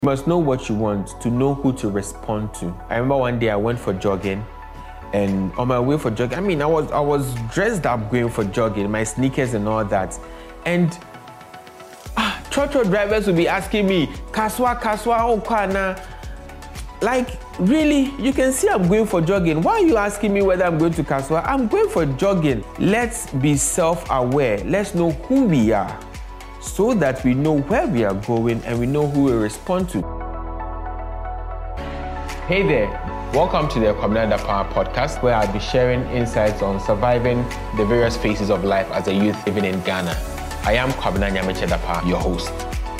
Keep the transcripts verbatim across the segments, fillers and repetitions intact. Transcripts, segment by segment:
You must know what you want to know who to respond to. I remember one day I went for jogging, and on my way for jogging, I mean, I was I was dressed up going for jogging, my sneakers and all that, and ah, trotro drivers will be asking me, "Kaswa, Kaswa, oh Kwana." Like, really? You can see I'm going for jogging. Why are you asking me whether I'm going to Kaswa? I'm going for jogging. Let's be self-aware. Let's know who we are, so that we know where we are going and we know who we respond to. Hey there, welcome to the Kwabena Dapaah podcast, where I'll be sharing insights on surviving the various phases of life as a youth living in Ghana. I am Kwabena Nyameche Dapaah, your host.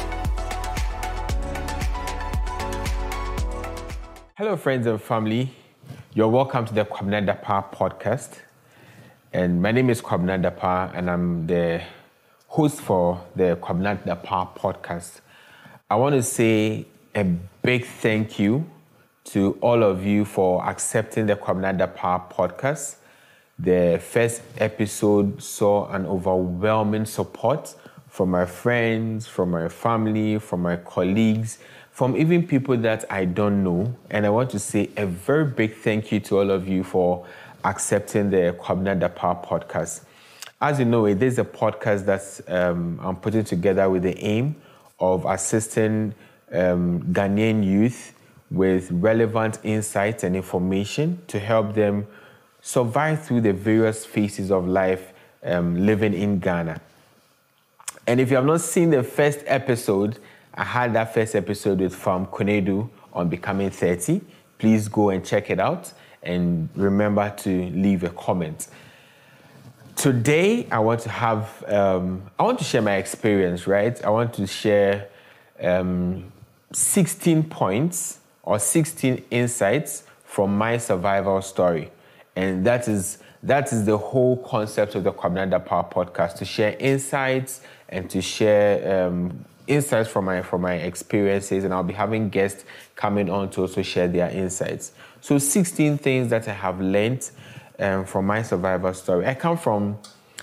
Hello friends and family, you're welcome to the Kwabena Dapaah podcast. And my name is Kwabena Dapaah and I'm the host for the Kwabena Dapaah podcast. I want to say a big thank you to all of you for accepting the Kwabena Dapaah podcast. The first episode saw an overwhelming support from my friends, from my family, from my colleagues, from even people that I don't know. And I want to say a very big thank you to all of you for accepting the Kwabena Dapaah podcast. As you know, it is a podcast that um, I'm putting together with the aim of assisting um, Ghanaian youth with relevant insights and information to help them survive through the various phases of life um, living in Ghana. And if you have not seen the first episode, I had that first episode with Fam Konedu on Becoming thirty. Please go and check it out and remember to leave a comment. Today, I want to have, um, I want to share my experience, right? I want to share um, sixteen points or sixteen insights from my survival story. And that is that is the whole concept of the Kwabena Dapaah podcast, to share insights and to share um, insights from my from my experiences. And I'll be having guests coming on to also share their insights. So sixteen things that I have learned Um, from my survival story. I come from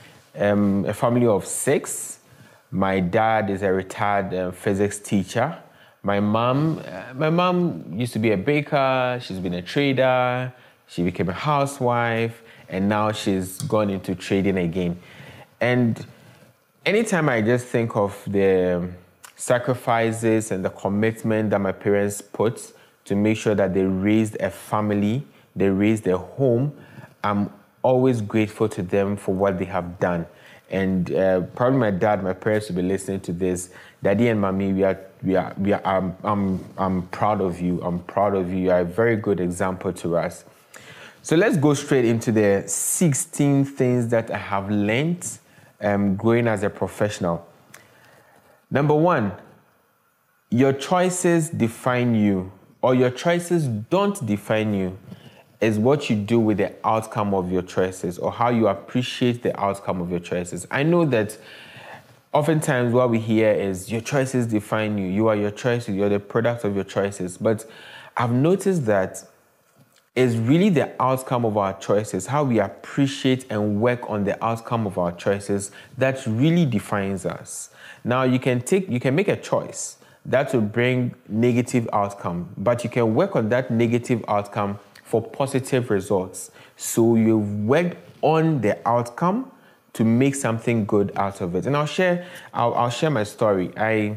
um, a family of six. My dad is a retired uh, physics teacher. My mom, uh, my mom used to be a baker. She's been a trader. She became a housewife, and now she's gone into trading again. And anytime I just think of the sacrifices and the commitment that my parents put to make sure that they raised a family, they raised a home, I'm always grateful to them for what they have done. And uh, probably my dad, my parents will be listening to this. Daddy and mommy, we are, we are, we are. I'm, I'm, I'm proud of you. I'm proud of you. You are a very good example to us. So let's go straight into the sixteen things that I have learned um, growing as a professional. Number one, your choices define you, or your choices don't define you. Is what you do with the outcome of your choices, or how you appreciate the outcome of your choices. I know that oftentimes what we hear is your choices define you. You are your choices. You're the product of your choices. But I've noticed that it's really the outcome of our choices, how we appreciate and work on the outcome of our choices, that really defines us. Now, you can take, you can make a choice that will bring negative outcome, but you can work on that negative outcome for positive results. So you work on the outcome to make something good out of it. And I'll share, I'll, I'll share my story. I,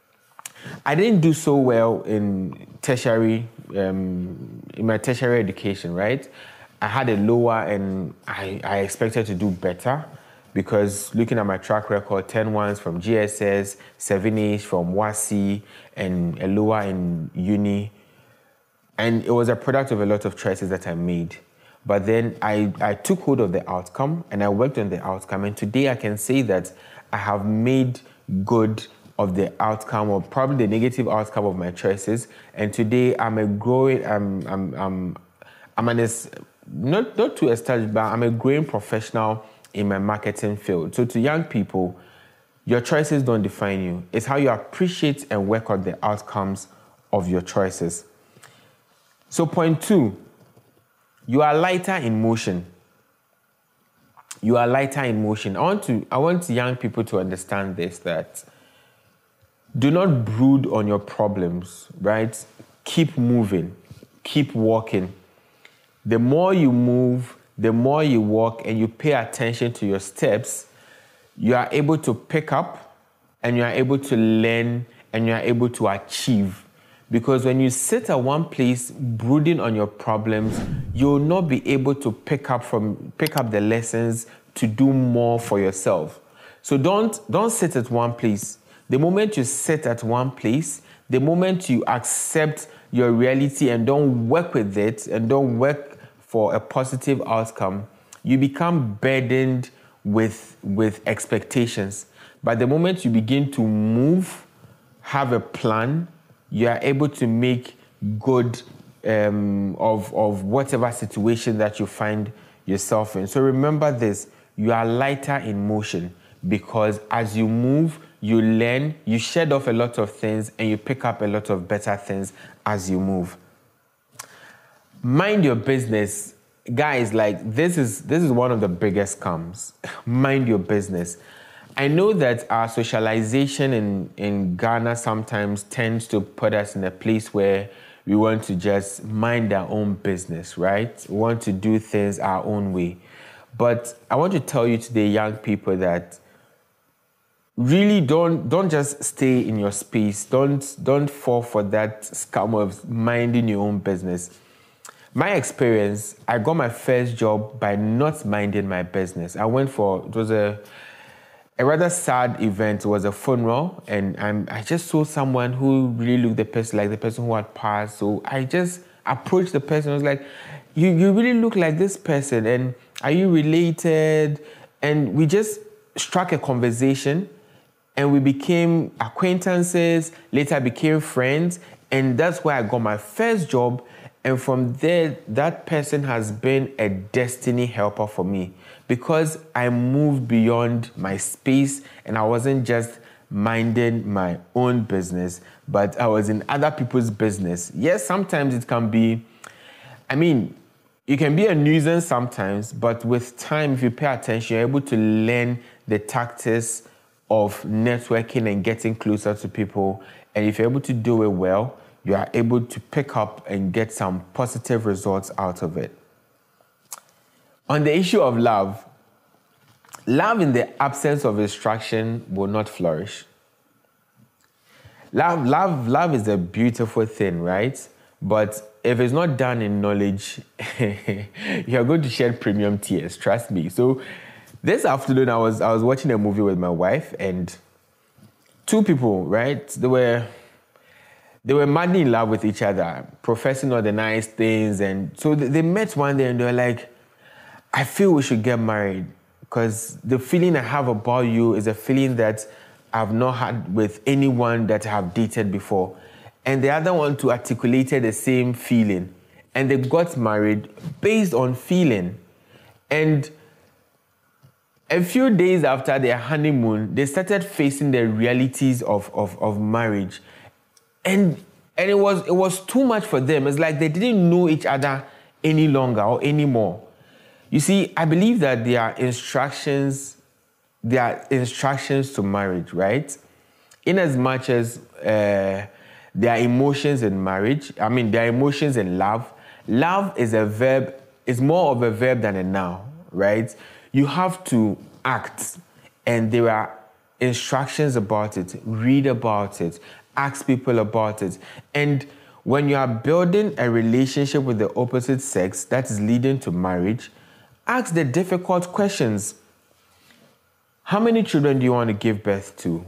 I didn't do so well in tertiary, um, in my tertiary education, right? I had a lower, and I, I expected to do better, because looking at my track record, ten ones from G S S, seven A's from WASSCE, and a lower in uni. And it was a product of a lot of choices that I made. But then I, I took hold of the outcome, and I worked on the outcome. And today I can say that I have made good of the outcome, or probably the negative outcome of my choices. And today I'm a growing, I'm, I'm, I'm, I'm an, not, not too established, but I'm a growing professional in my marketing field. So to young people, your choices don't define you. It's how you appreciate and work on the outcomes of your choices. So point two, you are lighter in motion. You are lighter in motion. I want to, I want young people to understand this, that Do not brood on your problems, right? Keep moving, keep walking. The more you move, the more you walk and you pay attention to your steps, you are able to pick up and you are able to learn and you are able to achieve. Because when you sit at one place brooding on your problems, you will not be able to pick up from pick up the lessons to do more for yourself. So don't don't sit at one place. The moment you sit at one place, the moment you accept your reality and don't work with it and don't work for a positive outcome, you become burdened with, with expectations. But the moment you begin to move, have a plan, you are able to make good um, of, of whatever situation that you find yourself in. So remember this, you are lighter in motion because as you move, you learn, you shed off a lot of things, and you pick up a lot of better things as you move. Mind your business. Guys, like this is this is one of the biggest scams. Mind your business. I know that our socialization in, in Ghana sometimes tends to put us in a place where we want to just mind our own business, right? We want to do things our own way. But I want to tell you today, young people, that really don't don't just stay in your space. Don't don't fall for that scam of minding your own business. My experience, I got my first job by not minding my business. I went for, it was a a rather sad event. It was a funeral, and I'm, I just saw someone who really looked the person like the person who had passed. So I just approached the person. I was like, you, you really look like this person, and are you related? And we just struck a conversation, and we became acquaintances, later became friends, and that's where I got my first job. And from there, that person has been a destiny helper for me because I moved beyond my space and I wasn't just minding my own business, but I was in other people's business. Yes, sometimes it can be, I mean, you can be a nuisance sometimes, but with time, if you pay attention, you're able to learn the tactics of networking and getting closer to people. And if you're able to do it well, you are able to pick up and get some positive results out of it. On the issue of love, love in the absence of instruction will not flourish. Love, love, love is a beautiful thing, right? But if it's not done in knowledge, you're going to shed premium tears, trust me. So this afternoon, I was I was watching a movie with my wife, and two people, right? They were they were madly in love with each other, professing all the nice things, and so they met one day, and they were like, "I feel we should get married because the feeling I have about you is a feeling that I've not had with anyone that I have dated before." And the other one too articulated the same feeling, and they got married based on feeling. And a few days after their honeymoon, they started facing the realities of, of, of marriage. And and it was it was too much for them. It's like they didn't know each other any longer or anymore. You see, I believe that there are instructions, there are instructions to marriage, right? In as much as uh, there are emotions in marriage, I mean, there are emotions in love. Love is a verb, is more of a verb than a noun, right? You have to act, and there are instructions about it. Read about it. Ask people about it. And when you are building a relationship with the opposite sex that is leading to marriage, ask the difficult questions. How many children do you want to give birth to?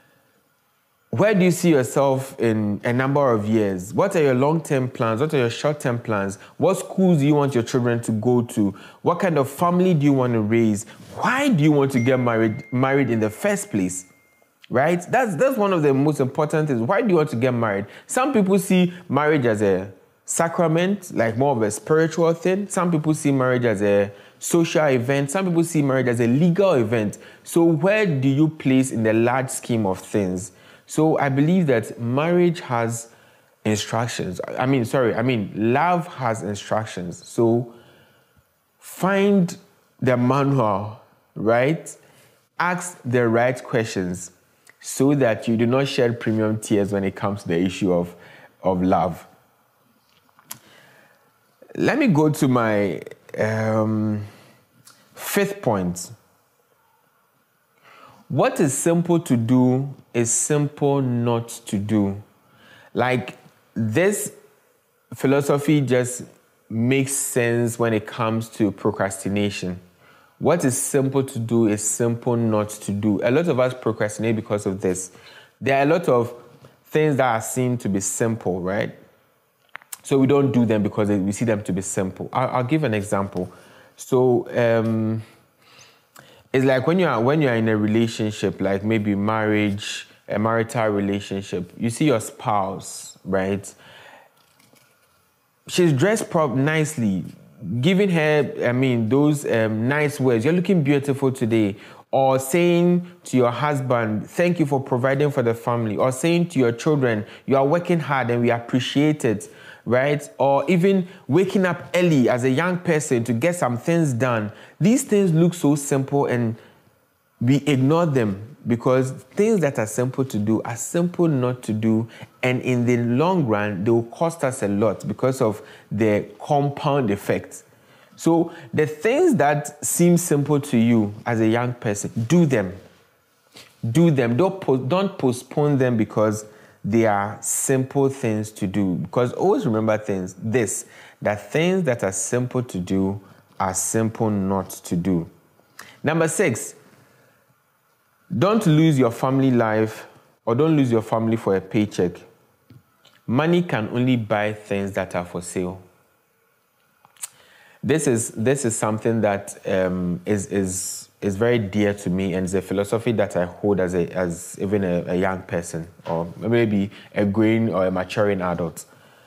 Where do you see yourself in a number of years? What are your long-term plans? What are your short-term plans? What schools do you want your children to go to? What kind of family do you want to raise? Why do you want to get married, married in the first place? Right? That's, that's one of the most important things. Why do you want to get married? Some people see marriage as a sacrament, like more of a spiritual thing. Some people see marriage as a social event. Some people see marriage as a legal event. So where do you place in the large scheme of things? So I believe that marriage has instructions. I mean, sorry, I mean, love has instructions. So find the manual, right? Ask the right questions. so that you do not shed premium tears when it comes to the issue of, of love. Let me go to my um, fifth point. What is simple to do is simple not to do. Like, this philosophy just makes sense when it comes to procrastination. What is simple to do is simple not to do. A lot of us procrastinate because of this. There are a lot of things that are seen to be simple, right? So we don't do them because we see them to be simple. I'll, I'll give an example. So um, it's like when you are when you are in a relationship, like maybe marriage, a marital relationship. You see your spouse, right? She's dressed prop nicely, giving her, I mean, those um, nice words. You're looking beautiful today. Or saying to your husband, thank you for providing for the family. Or saying to your children, you are working hard and we appreciate it, right? Or even waking up early as a young person to get some things done. These things look so simple and we ignore them because things that are simple to do are simple not to do. And in the long run, they will cost us a lot because of the compound effect. So the things that seem simple to you as a young person, do them. Do them. Don't, po- don't postpone them because they are simple things to do. Because always remember things, this, that things that are simple to do are simple not to do. Number six, don't lose your family life or don't lose your family for a paycheck. Money can only buy things that are for sale. This is this is something that um, is is is very dear to me, and it's a philosophy that I hold as a as even a, a young person, or maybe a growing or a maturing adult.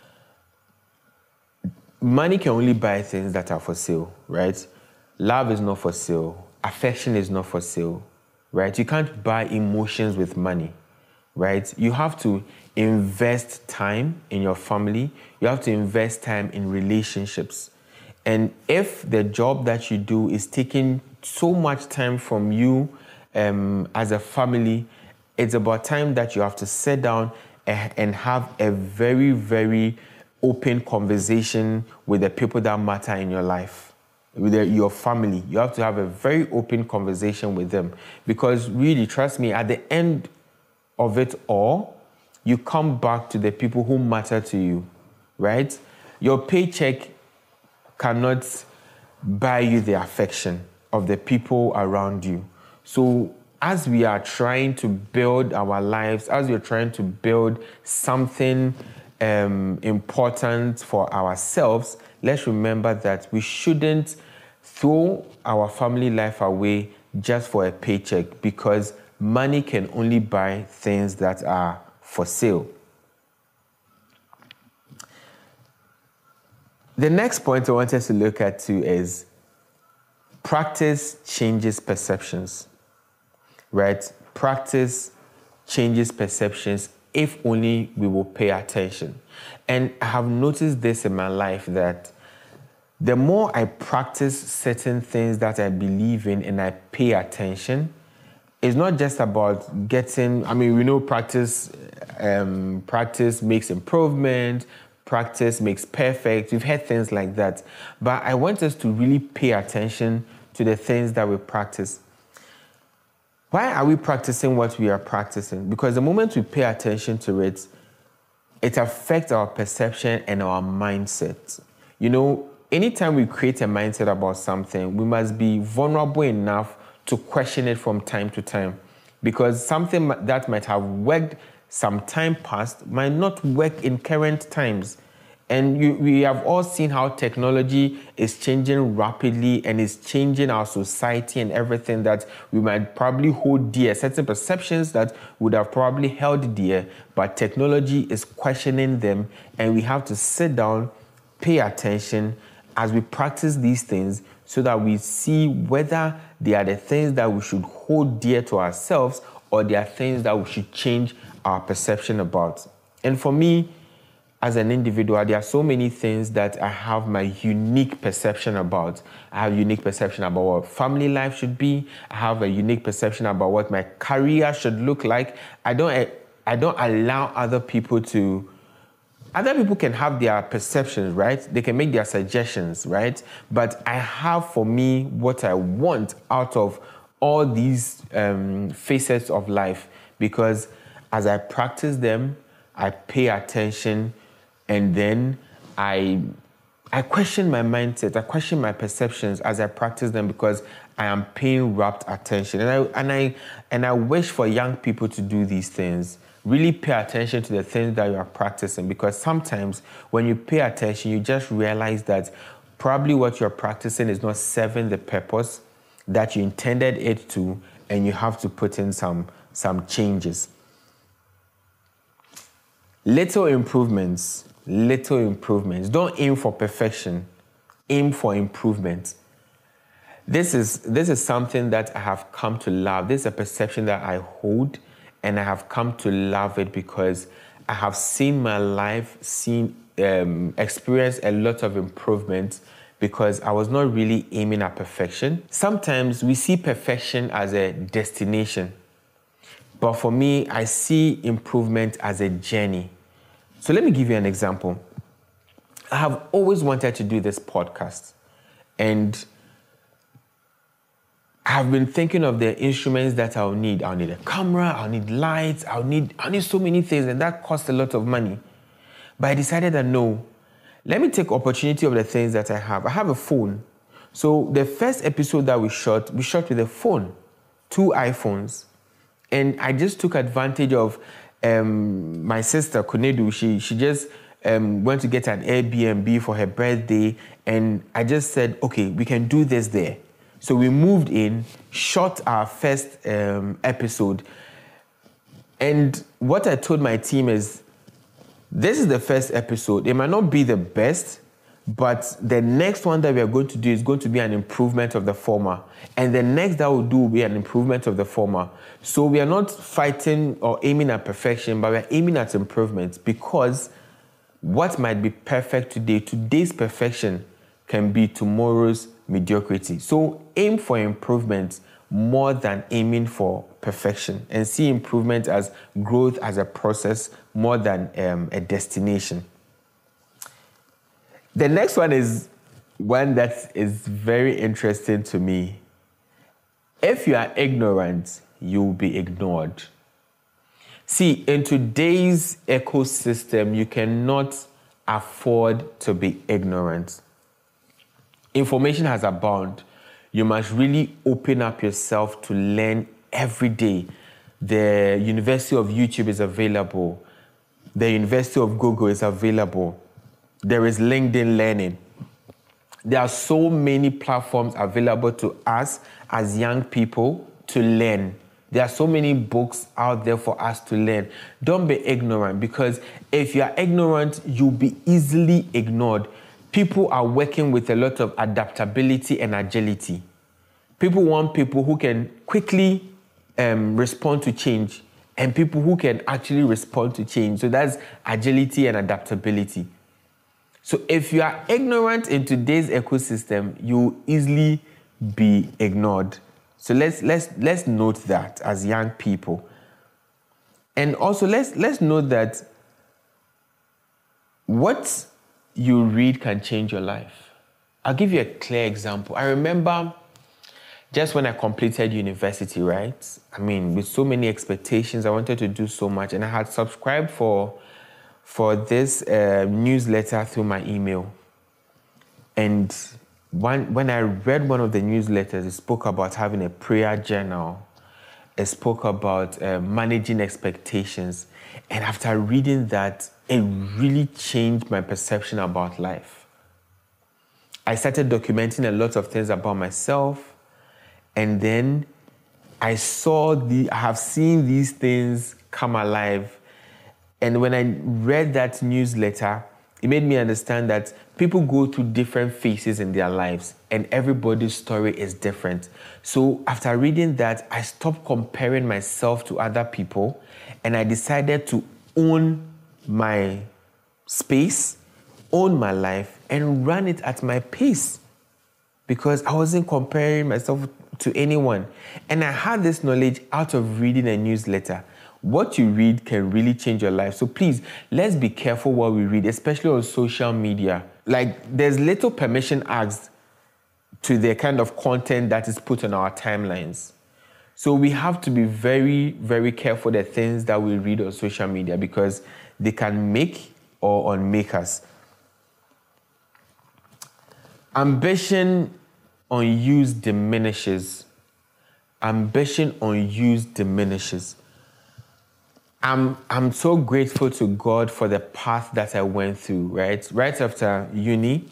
Money can only buy things that are for sale, right? Love is not for sale. Affection is not for sale, right? You can't buy emotions with money, right? You have to invest time in your family. You have to invest time in relationships. And if the job that you do is taking so much time from you um, as a family, it's about time that you have to sit down and have a very, very open conversation with the people that matter in your life, with your family. You have to have a very open conversation with them because really, trust me, at the end of it all, you come back to the people who matter to you, right? Your paycheck cannot buy you the affection of the people around you. So as we are trying to build our lives, as we're trying to build something um, important for ourselves, let's remember that we shouldn't throw our family life away just for a paycheck because money can only buy things that are for sale. The next point I want us to look at too is practice changes perceptions, right? Practice changes perceptions if only we will pay attention. And I have noticed this in my life that the more I practice certain things that I believe in and I pay attention, it's not just about getting, I mean, we know practice, um, practice makes improvement, practice makes perfect. We've heard things like that. But I want us to really pay attention to the things that we practice. Why are we practicing what we are practicing? Because the moment we pay attention to it, it affects our perception and our mindset. You know, anytime we create a mindset about something, we must be vulnerable enough to question it from time to time. Because something that might have worked some time past might not work in current times. And you, we have all seen how technology is changing rapidly and is changing our society and everything that we might probably hold dear, certain perceptions that would have probably held dear, but technology is questioning them, and we have to sit down, pay attention as we practice these things so that we see whether they are the things that we should hold dear to ourselves or they are things that we should change our perception about. And for me, as an individual, there are so many things that I have my unique perception about. I have unique perception about what family life should be. I have a unique perception about what my career should look like. I don't, I don't allow other people to, other people can have their perceptions, right? They can make their suggestions, right? But I have for me what I want out of all these um, facets of life, because as I practice them, I pay attention. And then I, I question my mindset, I question my perceptions as I practice them, because I am paying rapt attention. And I, and I, and I wish for young people to do these things. Really pay attention to the things that you are practicing, because sometimes when you pay attention, you just realize that probably what you're practicing is not serving the purpose that you intended it to, and you have to put in some, some changes. Little improvements. Little improvements. Don't aim for perfection. Aim for improvement. This is, this is something that I have come to love. This is a perception that I hold, and I have come to love it because I have seen my life, seen, um, experienced a lot of improvement, because I was not really aiming at perfection. Sometimes we see perfection as a destination, but for me, I see improvement as a journey. So let me give you an example. I have always wanted to do this podcast, and I've been thinking of the instruments that I'll need. I'll need a camera, I'll need lights, I'll need, I'll need so many things, and that costs a lot of money. But I decided that no, let me take opportunity of the things that I have. I have a phone. So the first episode that we shot, we shot with a phone, two iPhones. And I just took advantage of Um, my sister, Kunedu, she, she just um, went to get an Airbnb for her birthday, and I just said, okay, we can do this there. So we moved in, shot our first um, episode, and what I told my team is, this is the first episode. It might not be the best, but the next one that we are going to do is going to be an improvement of the former. And the next that we'll do will be an improvement of the former. So we are not fighting or aiming at perfection, but we're aiming at improvement, because what might be perfect today, today's perfection can be tomorrow's mediocrity. So aim for improvement more than aiming for perfection, and see improvement as growth, as a process, more than um, a destination. The next one is one that is very interesting to me. If you are ignorant, you will be ignored. See, in today's ecosystem, you cannot afford to be ignorant. Information has abounded. You must really open up yourself to learn every day. The University of YouTube is available. The University of Google is available. There is LinkedIn Learning. There are so many platforms available to us as young people to learn. There are so many books out there for us to learn. Don't be ignorant, because if you are ignorant, you'll be easily ignored. People are working with a lot of adaptability and agility. People want people who can quickly um, respond to change, and people who can actually respond to change. So that's agility and adaptability. So if you are ignorant in today's ecosystem, you will easily be ignored. So let's let's let's note that as young people. And also let's let's note that what you read can change your life. I'll give you a clear example. I remember just when I completed university, right? I mean, with so many expectations, I wanted to do so much, and I had subscribed for for this uh, newsletter through my email. And one, when I read one of the newsletters, it spoke about having a prayer journal. It spoke about uh, managing expectations. And after reading that, it really changed my perception about life. I started documenting a lot of things about myself. And then I saw the, I have seen these things come alive. And when I read that newsletter, it made me understand that people go through different phases in their lives, and everybody's story is different. So after reading that, I stopped comparing myself to other people, and I decided to own my space, own my life, and run it at my pace, because I wasn't comparing myself to anyone. And I had this knowledge out of reading a newsletter. What you read can really change your life. So please, let's be careful what we read, especially on social media. Like, there's little permission asked to the kind of content that is put on our timelines. So we have to be very, very careful the things that we read on social media, because they can make or unmake us. Ambition unused diminishes. Ambition unused diminishes. I'm, I'm so grateful to God for the path that I went through, right? Right after uni,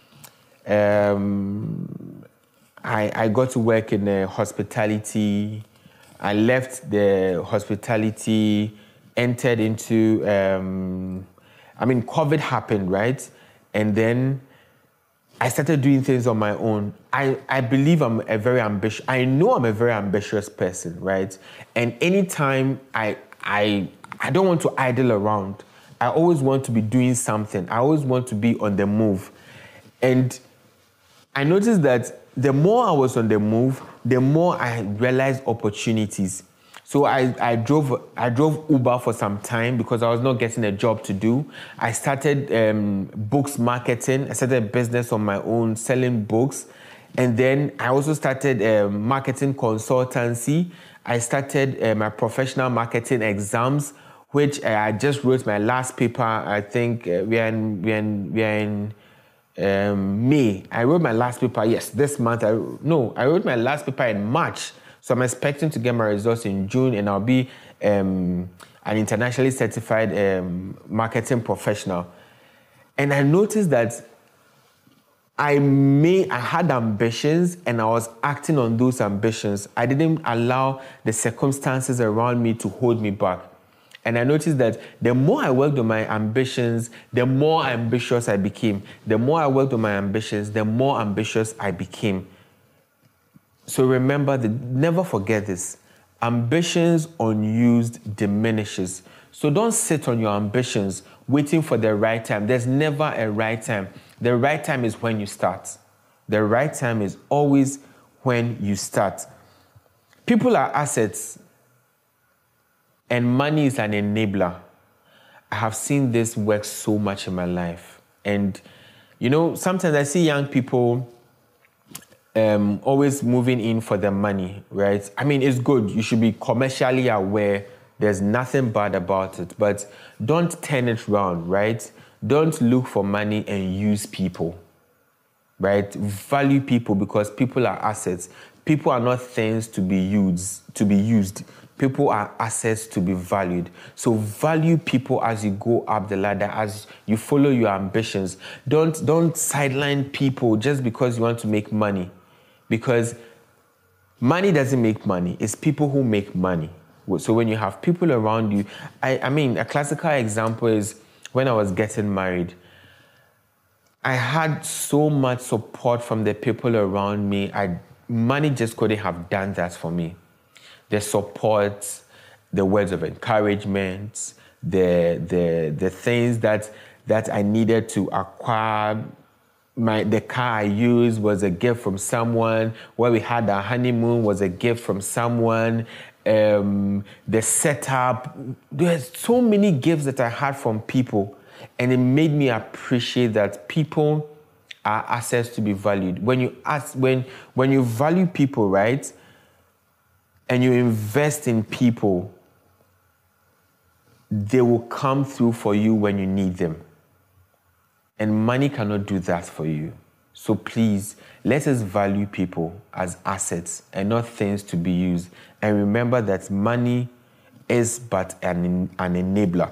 um, I, I got to work in the hospitality. I left the hospitality, entered into, um, I mean, COVID happened, right? And then I started doing things on my own. I, I believe I'm a very ambitious, I know I'm a very ambitious person, right? And anytime I, I, I don't want to idle around. I always want to be doing something. I always want to be on the move. And I noticed that the more I was on the move, the more I realized opportunities. So I, I drove I drove Uber for some time because I was not getting a job to do. I started um, books marketing. I started a business on my own, selling books. And then I also started um, marketing consultancy. I started uh, my professional marketing exams, which uh, I just wrote my last paper. I think uh, we are in, we are in, we are in um, May. I wrote my last paper, yes, this month. I, no, I wrote my last paper in March. So I'm expecting to get my results in June, and I'll be um, an internationally certified um, marketing professional. And I noticed that I may I had ambitions, and I was acting on those ambitions. I didn't allow the circumstances around me to hold me back. And I noticed that the more I worked on my ambitions, the more ambitious I became. The more I worked on my ambitions, the more ambitious I became. So remember, that, never forget this. Ambitions unused diminishes. So don't sit on your ambitions waiting for the right time. There's never a right time. The right time is when you start. The right time is always when you start. People are assets, and money is an enabler. I have seen this work so much in my life. And, you know, sometimes I see young people Um, always moving in for the money, right? I mean, it's good. You should be commercially aware. There's nothing bad about it. But don't turn it around, right? Don't look for money and use people, right? Value people, because people are assets. People are not things to be used. To be used. People are assets to be valued. So value people as you go up the ladder, as you follow your ambitions. Don't, don't sideline people just because you want to make money. Because money doesn't make money. It's people who make money. So when you have people around you, I, I mean, a classical example is when I was getting married. I had so much support from the people around me. I, money just couldn't have done that for me. The support, the words of encouragement, the the the things that that I needed to acquire. My, the car I used was a gift from someone. Where we had our honeymoon was a gift from someone. Um, the setup, there's so many gifts that I had from people, and it made me appreciate that people are assets to be valued. When you ask, when when you value people, right, and you invest in people, they will come through for you when you need them. And money cannot do that for you. So please, let us value people as assets and not things to be used. And remember that money is but an, an enabler.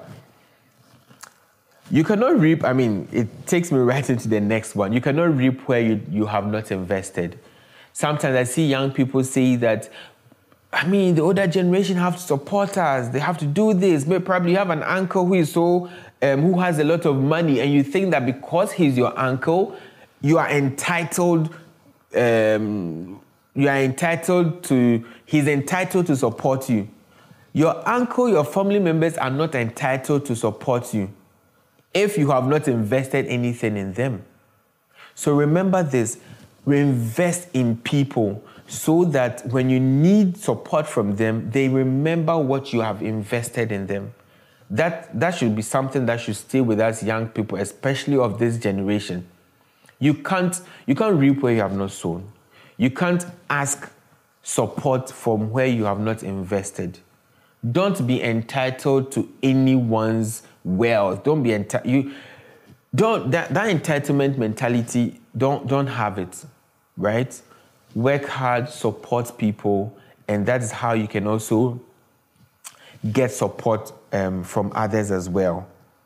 You cannot reap, I mean, it takes me right into the next one. You cannot reap where you, you have not invested. Sometimes I see young people say that, I mean, the older generation have to support us. They have to do this. Maybe probably you have an uncle who is so Um, who has a lot of money, and you think that because he's your uncle, you are entitled, um, you are entitled to, he's entitled to support you. Your uncle, your family members are not entitled to support you. if you have not invested anything in them. So remember this, reinvest in people so that when you need support from them, they remember what you have invested in them. That, that should be something that should stay with us young people, especially of this generation. You can't, you can't reap where you have not sown. You can't ask support from where you have not invested. Don't be entitled to anyone's wealth. Don't be entitled. You don't that, that entitlement mentality. Don't don't have it, right? Work hard, support people, and that is how you can also get support um, from others as well.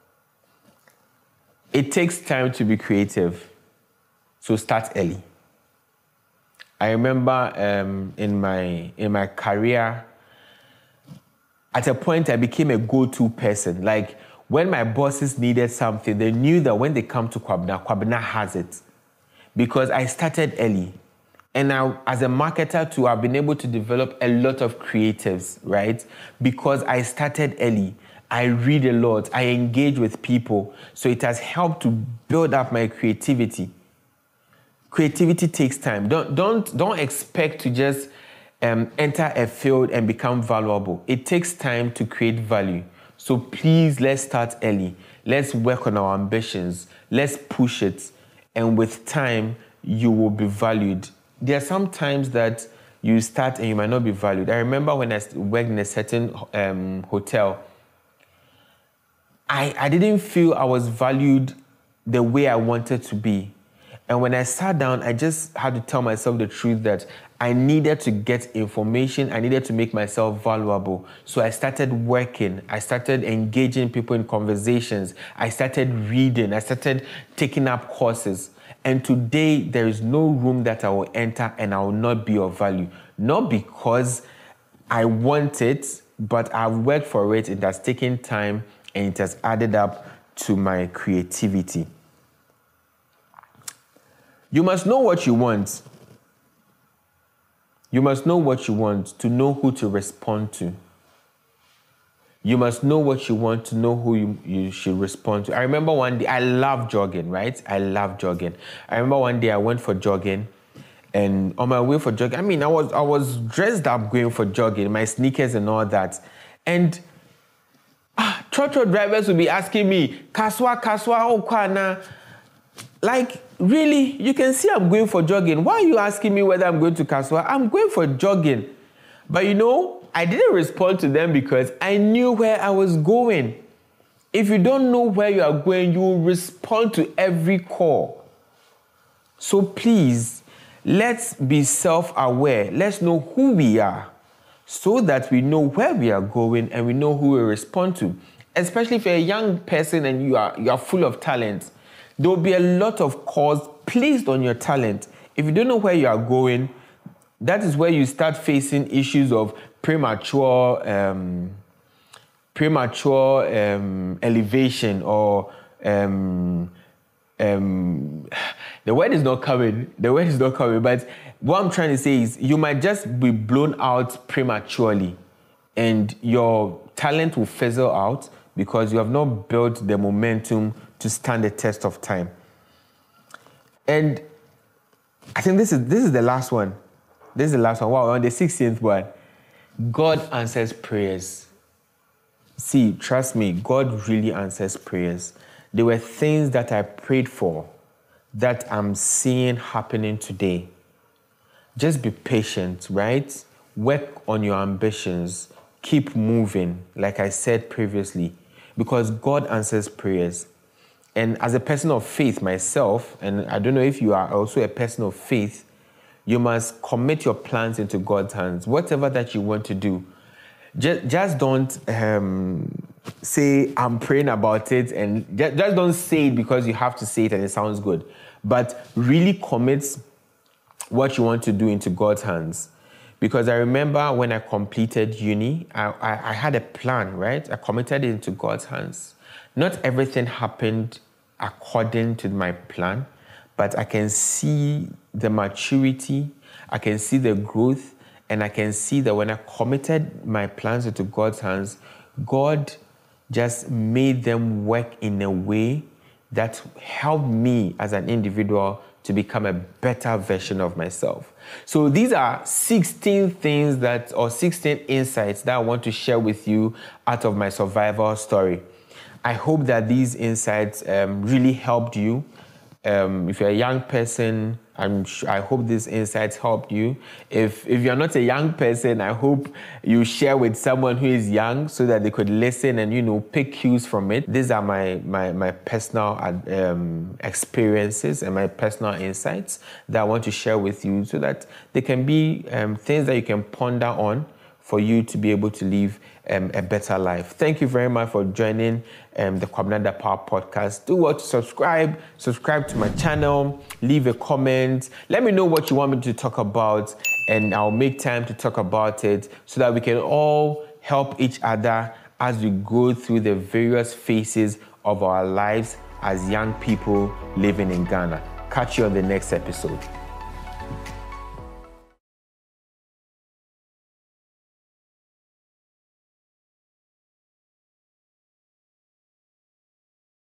It takes time to be creative, so start early. I remember um, in my in my career, at a point I became a go-to person. Like when my bosses needed something, they knew that when they come to Kwabena, Kwabena has it. Because I started early. And now, as a marketer too, I've been able to develop a lot of creatives, right? Because I started early. I read a lot. I engage with people. So it has helped to build up my creativity. Creativity takes time. Don't, don't, don't expect to just um, enter a field and become valuable. It takes time to create value. So please, let's start early. Let's work on our ambitions. Let's push it. And with time, you will be valued. There are some times that you start and you might not be valued. I remember when I worked in a certain um, hotel, I, I didn't feel I was valued the way I wanted to be. And when I sat down, I just had to tell myself the truth that I needed to get information. I needed to make myself valuable. So I started working. I started engaging people in conversations. I started reading. I started taking up courses. And today, there is no room that I will enter and I will not be of value. Not because I want it, but I've worked for it. It has taken time and it has added up to my creativity. You must know what you want. You must know what you want to know who to respond to. You must know what you want to know who you, you should respond to. I remember one day, I love jogging, right? I love jogging. I remember one day I went for jogging, and on my way for jogging, I mean, I was I was dressed up going for jogging, my sneakers and all that. And ah, trotro drivers would be asking me, Kaswa, Kaswa, Okwana. Like, really, you can see I'm going for jogging. Why are you asking me whether I'm going to Kaswa? I'm going for jogging. But you know, I didn't respond to them because I knew where I was going. If you don't know where you are going, you will respond to every call. So please, let's be self-aware. Let's know who we are so that we know where we are going and we know who we respond to. Especially if you're a young person and you are, you are full of talent. There will be a lot of calls placed on your talent. If you don't know where you are going, that is where you start facing issues of premature, um, premature um, elevation or um, um, the word is not coming. The word is not coming. But what I'm trying to say is you might just be blown out prematurely, and your talent will fizzle out because you have not built the momentum to stand the test of time. And I think this is this is the last one. This is the last one. Wow, on the sixteenth one. God answers prayers. See, trust me, God really answers prayers. There were things that I prayed for that I'm seeing happening today. Just be patient, right? Work on your ambitions. Keep moving, like I said previously, because God answers prayers. And as a person of faith myself, and I don't know if you are also a person of faith, you must commit your plans into God's hands. Whatever that you want to do, just, just don't um, say, I'm praying about it, and just, just don't say it because you have to say it and it sounds good. But really commit what you want to do into God's hands. Because I remember when I completed uni, I, I, I had a plan, right? I committed it into God's hands. Not everything happened according to my plan, but I can see the maturity, I can see the growth, and I can see that when I committed my plans into God's hands, God just made them work in a way that helped me as an individual to become a better version of myself. So these are sixteen things that, or sixteen insights that I want to share with you out of my survival story. I hope that these insights um, really helped you. Um, if you're a young person, I'm sure, I hope these insights helped you. If if you're not a young person, I hope you share with someone who is young so that they could listen and, you know, pick cues from it. These are my my my personal um, experiences and my personal insights that I want to share with you so that they can be um, things that you can ponder on for you to be able to live um, a better life. Thank you very much for joining um, the Kwabena Dapaah podcast. Do what to subscribe, subscribe to my channel, leave a comment. Let me know what you want me to talk about, and I'll make time to talk about it so that we can all help each other as we go through the various phases of our lives as young people living in Ghana. Catch you on the next episode.